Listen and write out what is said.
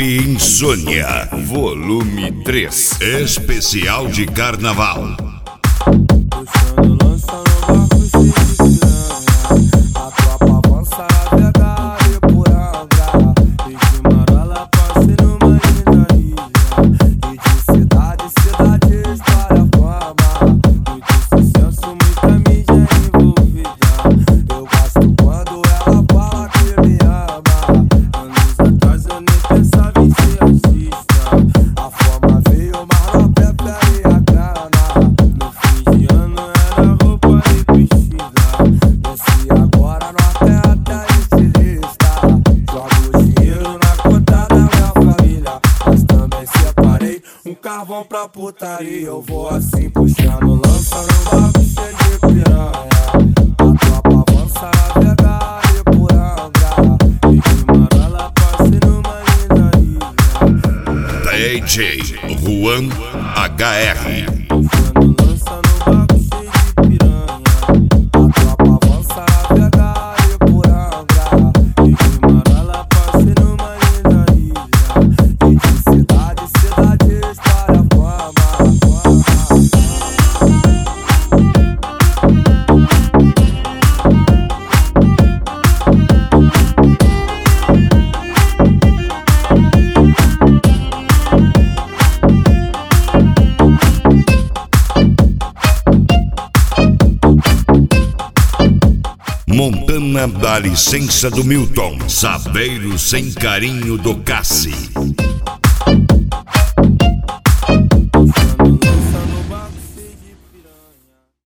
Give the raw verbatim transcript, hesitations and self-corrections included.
Insônia, volume três, especial de carnaval. Puxando lança no barco cheio de piranha. A tropa avança a navegar e por Angra. E de Marola passei numa linda ilha. E de cidade em cidade história fama. Muito sucesso, muita mídia envolvida. Eu gosto quando ela fala que me ama. Anos atrás eu nem pensava em ser artista. A fama veio, mas não prefere a grana. No fim de ano era roupa e vestida. Desci agora no até até estilista. Jogo dinheiro na conta da minha família, mas também separei um carvão pra putaria. Eu vou assim puxando lança no barco cheio de piranha. A tropa avança a navegar e por Angra. E de Marola passei numa linda ilha. D J Juan H R. Puxando lança no barco cheio de piranha. A tropa avança a navegar e por Angra. E de Marola passei numa linda ilha. E de cidade em cidade história fama. Montana dá licença do Milton, Sabeiro sem carinho do Cassi.